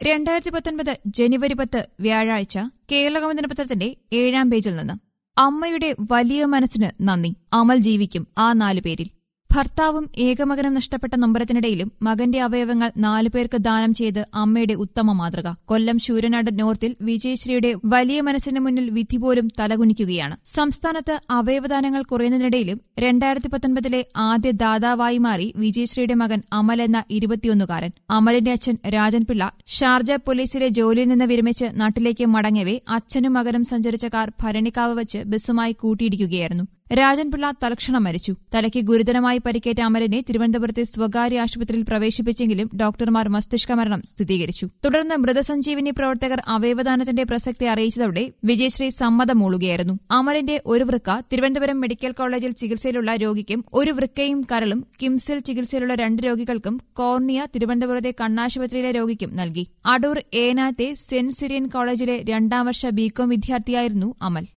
2019 ജനുവരി 10 വ്യാഴാഴ്ച കേരളകൗമുദി പത്രത്തിന്റെ 7-ാം പേജിൽ നിന്ന് അമ്മയുടെ വലിയ മനസ്സിന് നന്ദി. അമൽ ജീവിക്കും ആ 4 പേരിൽ. ഭർത്താവും ഏകമകനും നഷ്ടപ്പെട്ട നൊമ്പരത്തിനിടയിലും മകന്റെ അവയവങ്ങൾ 4 പേർക്ക് ദാനം ചെയ്ത് അമ്മയുടെ ഉത്തമ മാതൃക. കൊല്ലം ശൂരനാട് നോർത്തിൽ വിജയശ്രീയുടെ വലിയ മനസ്സിന് മുന്നിൽ വിധി പോലും തലകുനിക്കുകയാണ്. സംസ്ഥാനത്ത് അവയവദാനങ്ങൾ കുറയുന്നതിനിടയിലും 2019 ആദ്യ ദാതാവായി മാറി വിജയശ്രീയുടെ മകൻ അമൽ എന്ന 21-കാരൻ. അമലിന്റെ അച്ഛൻ രാജൻ പിള്ള ഷാർജ പോലീസിലെ ജോലിയിൽ നിന്ന് വിരമിച്ച് നാട്ടിലേക്ക് മടങ്ങവെ അച്ഛനും മകനും സഞ്ചരിച്ച കാർ ഭരണിക്കാവ് വച്ച് ബസ്സുമായി കൂട്ടിയിടിക്കുകയായിരുന്നു. രാജൻപിള്ള തൽക്ഷണം മരിച്ചു. തലയ്ക്ക് ഗുരുതരമായി പരിക്കേറ്റ അമലിനെ തിരുവനന്തപുരത്തെ സ്വകാര്യ ആശുപത്രിയിൽ പ്രവേശിപ്പിച്ചെങ്കിലും ഡോക്ടർമാർ മസ്തിഷ്ക മരണം സ്ഥിരീകരിച്ചു. തുടർന്ന് മൃതസഞ്ജീവിനി പ്രവർത്തകർ അവയവദാനത്തിന്റെ പ്രസക്തി അറിയിച്ചതോടെ വിജയശ്രീ സമ്മതം മൂളുകയായിരുന്നു. അമലിന്റെ ഒരു വൃക്ക തിരുവനന്തപുരം മെഡിക്കൽ കോളേജിൽ ചികിത്സയിലുള്ള രോഗിക്കും, ഒരു വൃക്കയും കരളും കിംസിൽ ചികിത്സയിലുള്ള 2 രോഗികൾക്കും, കോർണിയ തിരുവനന്തപുരത്തെ കണ്ണാശുപത്രിയിലെ രോഗിക്കും നൽകി. അടൂർ ഏനാത്തെ സെന്റ് സിറിയൻ കോളേജിലെ 2ാം വർഷ ബികോം വിദ്യാർത്ഥിയായിരുന്നു അമൽ.